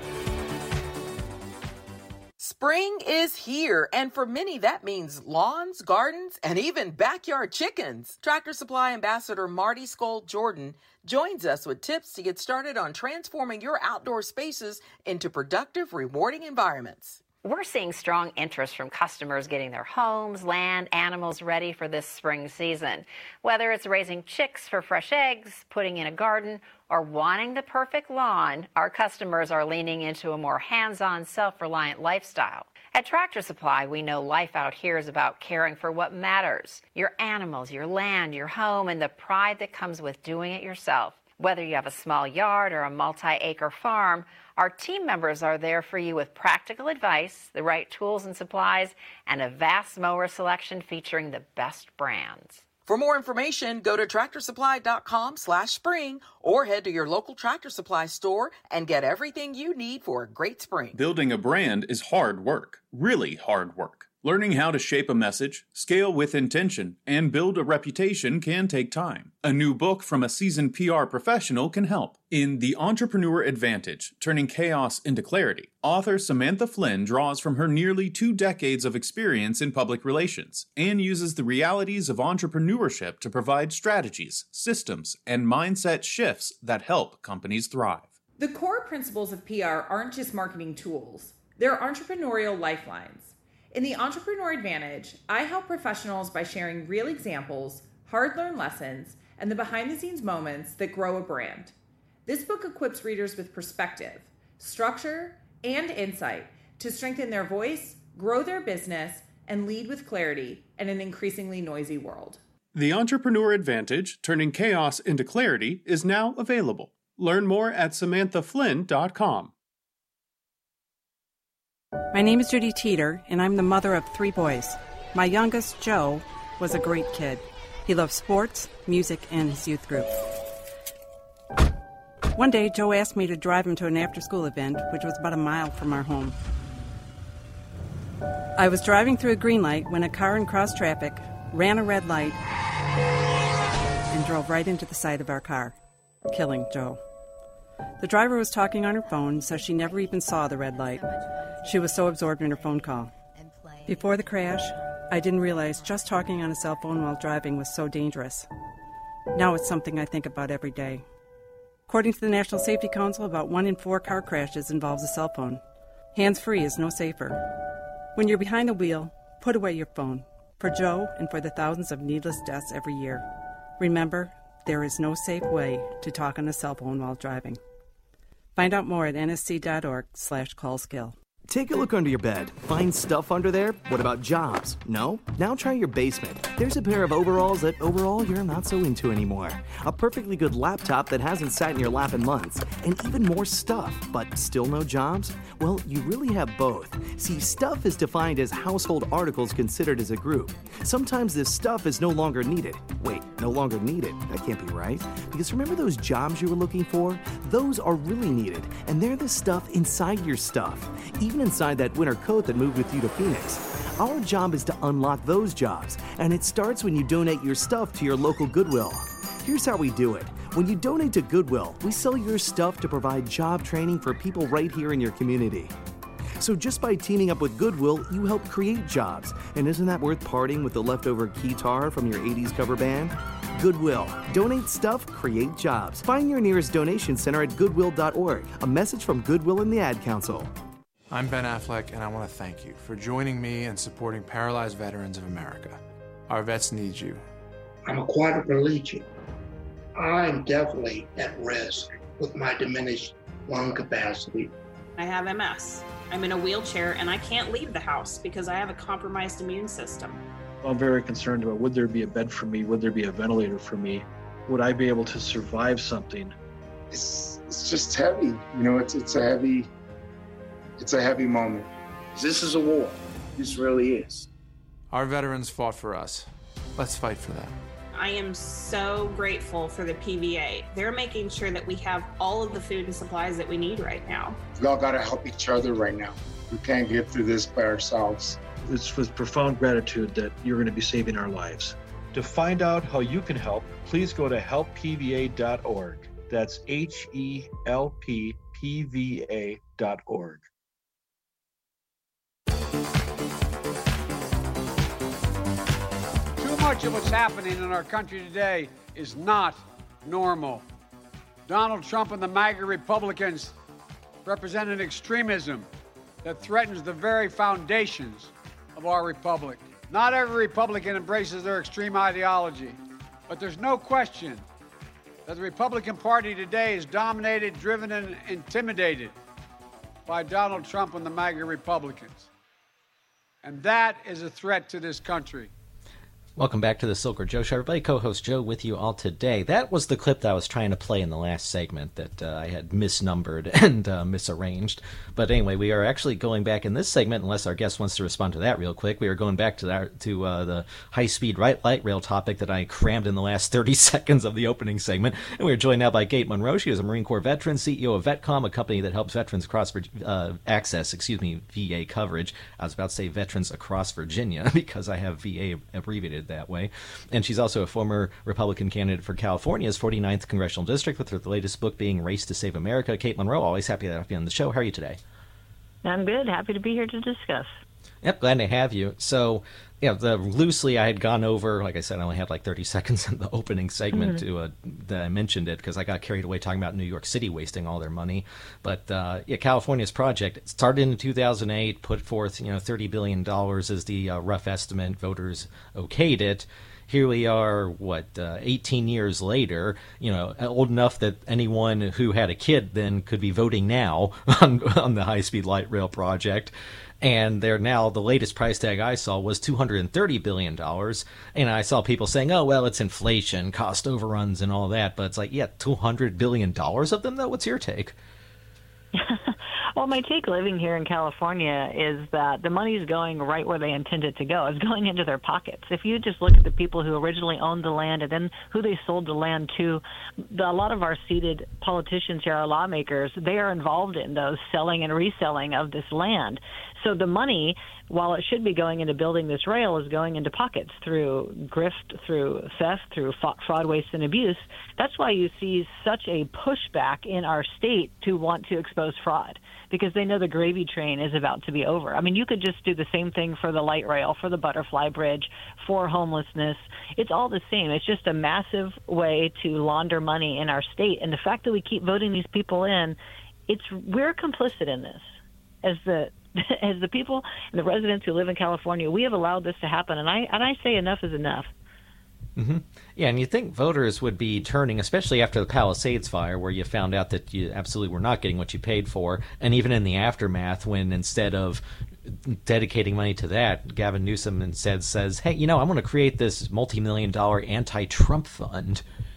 Spring is here, and for many that means lawns, gardens, and even backyard chickens. Tractor Supply Ambassador Marty Skold Jordan joins us with tips to get started on transforming your outdoor spaces into productive, rewarding environments. We're seeing strong interest from customers getting their homes, land, animals ready for this spring season. Whether it's raising chicks for fresh eggs, putting in a garden, or wanting the perfect lawn, our customers are leaning into a more hands-on, self-reliant lifestyle. At Tractor Supply, we know life out here is about caring for what matters: your animals, your land, your home, and the pride that comes with doing it yourself. Whether you have a small yard or a multi-acre farm, our team members are there for you with practical advice, the right tools and supplies, and a vast mower selection featuring the best brands. For more information, go to tractorsupply.com/spring or head to your local Tractor Supply store and get everything you need for a great spring. Building a brand is hard work, really hard work. Learning how to shape a message, scale with intention, and build a reputation can take time. A new book from a seasoned PR professional can help. In The Entrepreneur Advantage, Turning Chaos into Clarity, author Samantha Flynn draws from her nearly 2 decades of experience in public relations and uses the realities of entrepreneurship to provide strategies, systems, and mindset shifts that help companies thrive. The core principles of PR aren't just marketing tools. They're entrepreneurial lifelines. In The Entrepreneur Advantage, I help professionals by sharing real examples, hard-learned lessons, and the behind-the-scenes moments that grow a brand. This book equips readers with perspective, structure, and insight to strengthen their voice, grow their business, and lead with clarity in an increasingly noisy world. The Entrepreneur Advantage, Turning Chaos into Clarity, is now available. Learn more at samanthaflynn.com. My name is Judy Teeter, and I'm the mother of 3 boys. My youngest, Joe, was a great kid. He loved sports, music, and his youth group. One day, Joe asked me to drive him to an after-school event, which was about a mile from our home. I was driving through a green light when a car in cross traffic ran a red light and drove right into the side of our car, killing Joe. The driver was talking on her phone, so she never even saw the red light. She was so absorbed in her phone call. Before the crash, I didn't realize just talking on a cell phone while driving was so dangerous. Now it's something I think about every day. According to the National Safety Council, about 1 in 4 car crashes involves a cell phone. Hands-free is no safer. When you're behind the wheel, put away your phone. For Joe and for the thousands of needless deaths every year. Remember, there is no safe way to talk on a cell phone while driving. Find out more at nsc.org/callskill. Take a look under your bed. Find stuff under there? What about jobs? No? Now try your basement. There's a pair of overalls that overall you're not so into anymore. A perfectly good laptop that hasn't sat in your lap in months. And even more stuff, but still no jobs? Well, you really have both. See, stuff is defined as household articles considered as a group. Sometimes this stuff is no longer needed. Wait, no longer needed? That can't be right. Because remember those jobs you were looking for? Those are really needed. And they're the stuff inside your stuff. Even inside that winter coat that moved with you to Phoenix. Our job is to unlock those jobs, and it starts when you donate your stuff to your local Goodwill. Here's how we do it. When you donate to Goodwill, we sell your stuff to provide job training for people right here in your community. So just by teaming up with Goodwill, you help create jobs. And isn't that worth parting with the leftover guitar from your 80s cover band? Goodwill. Donate stuff, create jobs. Find your nearest donation center at goodwill.org. A message from Goodwill and the Ad Council. I'm Ben Affleck, and I want to thank you for joining me and supporting Paralyzed Veterans of America. Our vets need you. I'm a quadriplegic. I'm definitely at risk with my diminished lung capacity. I have MS. I'm in a wheelchair and I can't leave the house because I have a compromised immune system. I'm very concerned about, would there be a bed for me? Would there be a ventilator for me? Would I be able to survive something? It's just heavy. You know, it's a heavy moment. This is a war. This really is. Our veterans fought for us. Let's fight for them. I am so grateful for the PVA. They're making sure that we have all of the food and supplies that we need right now. We all got to help each other right now. We can't get through this by ourselves. It's with profound gratitude that you're going to be saving our lives. To find out how you can help, please go to helppva.org. That's HELPPVA.org. Too much of what's happening in our country today is not normal. Donald Trump and the MAGA Republicans represent an extremism that threatens the very foundations of our republic. Not every Republican embraces their extreme ideology, but there's no question that the Republican Party today is dominated, driven, and intimidated by Donald Trump and the MAGA Republicans. And that is a threat to this country. Welcome back to the Silk Joe Show. Everybody, co-host Joe with you all today. That was the clip that I was trying to play in the last segment that I had misnumbered and misarranged. But anyway, we are actually going back in this segment, unless our guest wants to respond to that real quick. We are going back to the high-speed light rail topic that I crammed in the last 30 seconds of the opening segment. And we are joined now by Gate Monroe. She is a Marine Corps veteran, CEO of VetCom, a company that helps veterans access VA coverage. I was about to say veterans across Virginia because I have VA abbreviated that way. And she's also a former Republican candidate for California's 49th Congressional District, with her latest book being Race to Save America. Kate Monroe, always happy to have you on the show. How are you today? I'm good. Happy to be here to discuss. Yep, glad to have you. So, loosely I had gone over, like I said, I only had like 30 seconds in the opening segment that I mentioned it because I got carried away talking about New York City wasting all their money. But California's project, it started in 2008, put forth $30 billion as the rough estimate. Voters okayed it. Here we are, 18 years later, old enough that anyone who had a kid then could be voting now on the high-speed light rail project. And they're now, the latest price tag I saw was $230 billion. And I saw people saying, oh, well, it's inflation, cost overruns and all that. But it's like, $200 billion of them, though? What's your take? Well, my take living here in California is that the money is going right where they intend it to go. It's going into their pockets. If you just look at the people who originally owned the land and then who they sold the land to, a lot of our seated politicians here, our lawmakers, they are involved in those selling and reselling of this land. So the money, while it should be going into building this rail, is going into pockets through grift, through theft, through fraud, waste, and abuse. That's why you see such a pushback in our state to want to expose fraud, because they know the gravy train is about to be over. I mean, you could just do the same thing for the light rail, for the Butterfly Bridge, for homelessness. It's all the same. It's just a massive way to launder money in our state. And the fact that we keep voting these people in, we're complicit in this. As the people and the residents who live in California, we have allowed this to happen, and I say enough is enough. Mm-hmm. Yeah, and you think voters would be turning, especially after the Palisades fire, where you found out that you absolutely were not getting what you paid for, and even in the aftermath, when instead of dedicating money to that, Gavin Newsom instead says, hey, I want to create this multi-million-dollar anti-Trump fund.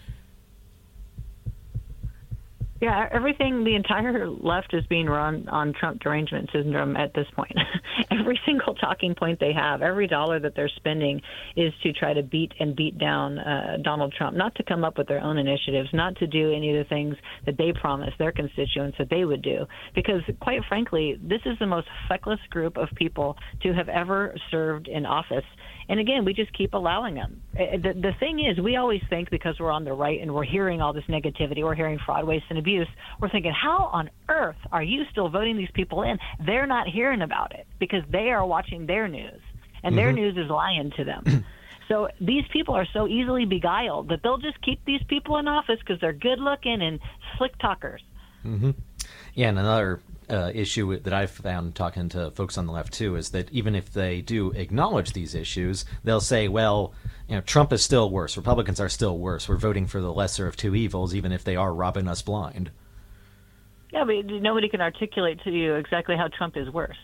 Yeah, everything, the entire left is being run on Trump derangement syndrome at this point. Every single talking point they have, every dollar that they're spending is to try to beat down Donald Trump, not to come up with their own initiatives, not to do any of the things that they promised their constituents that they would do. Because, quite frankly, this is the most feckless group of people to have ever served in office. And again, we just keep allowing them. The thing is, we always think because we're on the right and we're hearing all this negativity, we're hearing fraud, waste, and abuse, we're thinking, how on earth are you still voting these people in? They're not hearing about it because they are watching their news, and their news is lying to them. So these people are so easily beguiled that they'll just keep these people in office because they're good-looking and slick talkers. Mm-hmm. Yeah, and another issue that I've found talking to folks on the left too is that even if they do acknowledge these issues, they'll say, well, Trump is still worse, Republicans are still worse, we're voting for the lesser of two evils even if they are robbing us blind. Yeah, but nobody can articulate to you exactly how Trump is worse.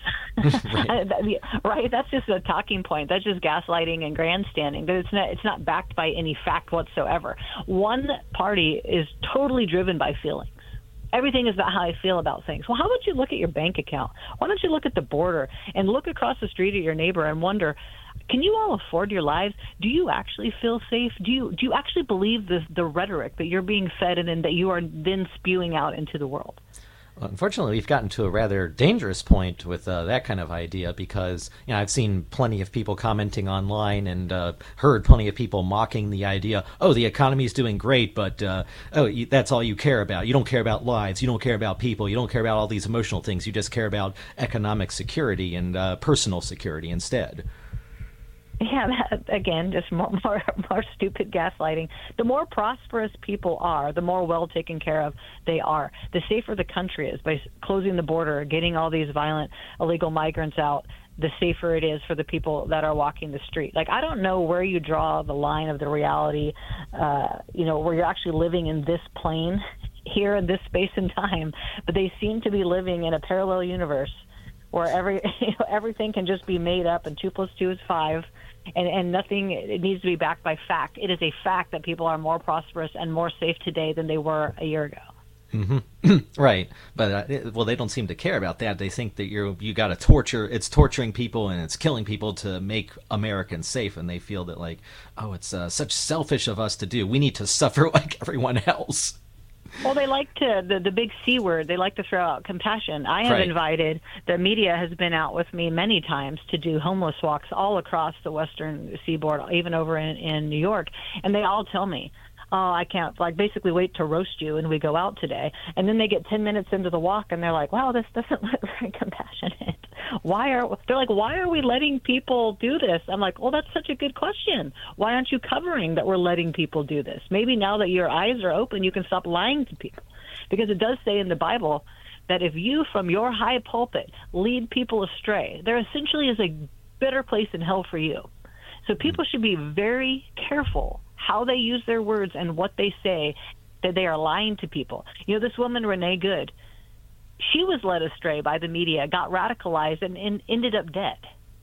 Right? That's just a talking point. That's just gaslighting and grandstanding. But it's not backed by any fact whatsoever. One party is totally driven by feelings. Everything is about how I feel about things. Well, how about you look at your bank account? Why don't you look at the border and look across the street at your neighbor and wonder, can you all afford your lives? Do you actually feel safe? Do you actually believe the rhetoric that you're being fed and that you are then spewing out into the world? Well, unfortunately, we've gotten to a rather dangerous point with that kind of idea because I've seen plenty of people commenting online and heard plenty of people mocking the idea, oh, the economy is doing great, but that's all you care about. You don't care about lives. You don't care about people. You don't care about all these emotional things. You just care about economic security and personal security instead. Yeah, again, just more stupid gaslighting. The more prosperous people are, the more well taken care of they are. The safer the country is by closing the border, getting all these violent illegal migrants out, the safer it is for the people that are walking the street. Like, I don't know where you draw the line of the reality, where you're actually living in this plane here in this space and time, but they seem to be living in a parallel universe where everything can just be made up and 2 + 2 is 5. And nothing, it needs to be backed by fact. It is a fact that people are more prosperous and more safe today than they were a year ago. Mm-hmm. Right. But, they don't seem to care about that. They think that you got to torture, it's torturing people and it's killing people to make Americans safe. And they feel that, like, oh, it's such selfish of us to do. We need to suffer like everyone else. Well, they like to, the big C word, they like to throw out compassion. I have invited, the media has been out with me many times to do homeless walks all across the western seaboard, even over in New York, and they all tell me, oh, I can't, basically wait to roast you, and we go out today. And then they get 10 minutes into the walk, and they're like, wow, this doesn't look very compassionate. They're like, why are we letting people do this? I'm like, well, that's such a good question. Why aren't you covering that we're letting people do this? Maybe now that your eyes are open, you can stop lying to people. Because it does say in the Bible that if you, from your high pulpit, lead people astray, there essentially is a better place in hell for you. So people should be very careful how they use their words and what they say, that they are lying to people. This woman, Renee Good, she was led astray by the media, got radicalized, and ended up dead.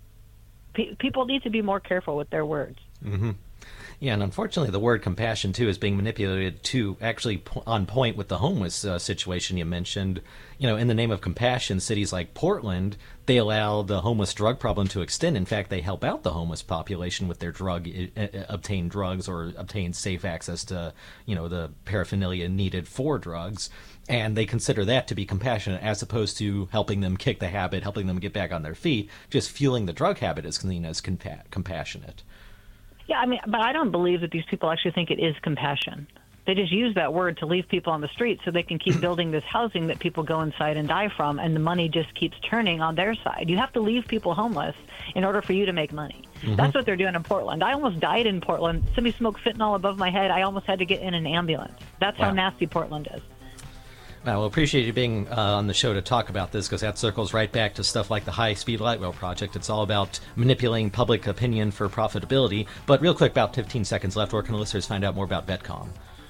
People need to be more careful with their words. Mm-hmm. Yeah, and unfortunately the word compassion, too, is being manipulated to actually on point with the homeless situation you mentioned. In the name of compassion, cities like Portland, they allow the homeless drug problem to extend. In fact, they help out the homeless population with their obtained drugs or obtain safe access to, the paraphernalia needed for drugs. And they consider that to be compassionate as opposed to helping them kick the habit, helping them get back on their feet. Just fueling the drug habit is seen as compassionate. Yeah, but I don't believe that these people actually think it is compassion. They just use that word to leave people on the street so they can keep building this housing that people go inside and die from, and the money just keeps turning on their side. You have to leave people homeless in order for you to make money. Mm-hmm. That's what they're doing in Portland. I almost died in Portland. Somebody smoked fentanyl above my head. I almost had to get in an ambulance. That's how nasty Portland is. Well, appreciate you being on the show to talk about this, because that circles right back to stuff like the High-Speed Light Rail project. It's all about manipulating public opinion for profitability. But real quick, about 15 seconds left, where can listeners find out more about VETCOM?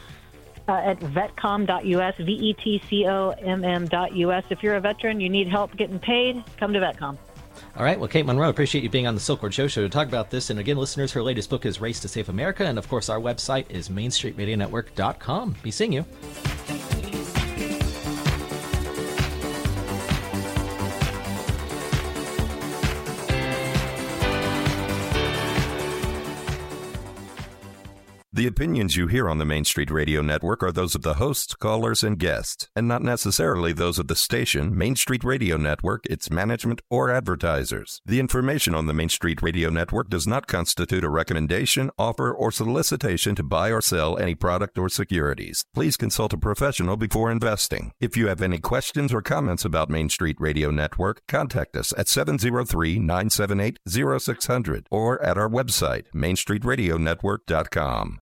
At vetcom.us, vetcom.us. If you're a veteran, you need help getting paid, come to VETCOM. All right. Well, Kate Monroe, appreciate you being on the Silk Road Show to talk about this. And again, listeners, her latest book is Race to Save America. And, of course, our website is mainstreetradionetwork.com. Be seeing you. The opinions you hear on the Main Street Radio Network are those of the hosts, callers, and guests, and not necessarily those of the station, Main Street Radio Network, its management, or advertisers. The information on the Main Street Radio Network does not constitute a recommendation, offer, or solicitation to buy or sell any product or securities. Please consult a professional before investing. If you have any questions or comments about Main Street Radio Network, contact us at 703-978-0600 or at our website, mainstreetradionetwork.com.